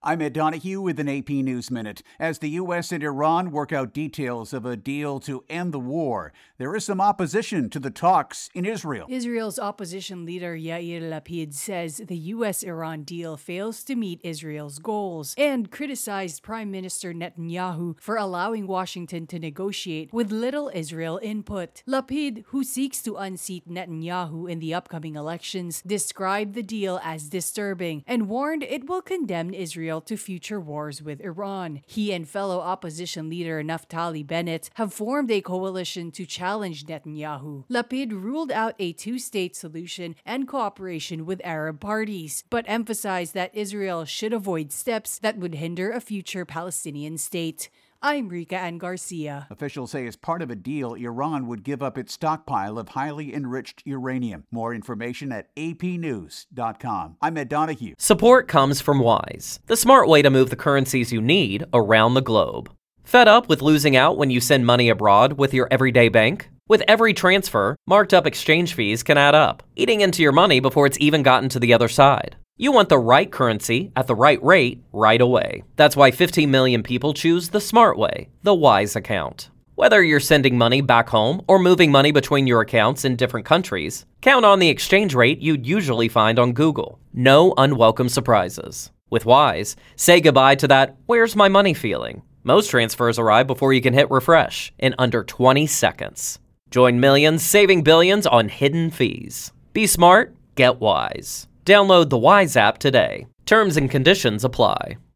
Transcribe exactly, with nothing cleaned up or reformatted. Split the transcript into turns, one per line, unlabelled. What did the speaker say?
I'm Ed Donahue with an A P News Minute. As the U S and Iran work out details of a deal to end the war, there is some opposition to the talks in Israel.
Israel's opposition leader Yair Lapid says the U S-Iran deal fails to meet Israel's goals and criticized Prime Minister Netanyahu for allowing Washington to negotiate with little Israel input. Lapid, who seeks to unseat Netanyahu in the upcoming elections, described the deal as disturbing and warned it will condemn Israel to future wars with Iran. He and fellow opposition leader Naftali Bennett have formed a coalition to challenge Netanyahu. Lapid ruled out a two-state solution and cooperation with Arab parties, but emphasized that Israel should avoid steps that would hinder a future Palestinian state. I'm Rika Ann Garcia.
Officials say as part of a deal, Iran would give up its stockpile of highly enriched uranium. More information at a p news dot com. I'm Ed Donahue.
Support comes from Wise, the smart way to move the currencies you need around the globe. Fed up with losing out when you send money abroad with your everyday bank? With every transfer, marked up exchange fees can add up, eating into your money before it's even gotten to the other side. You want the right currency at the right rate right away. That's why fifteen million people choose the smart way, the Wise account. Whether you're sending money back home or moving money between your accounts in different countries, count on the exchange rate you'd usually find on Google. No unwelcome surprises. With Wise, say goodbye to that "where's my money" feeling. Most transfers arrive before you can hit refresh in under twenty seconds. Join millions saving billions on hidden fees. Be smart, get Wise. Download the Wise app today. Terms and conditions apply.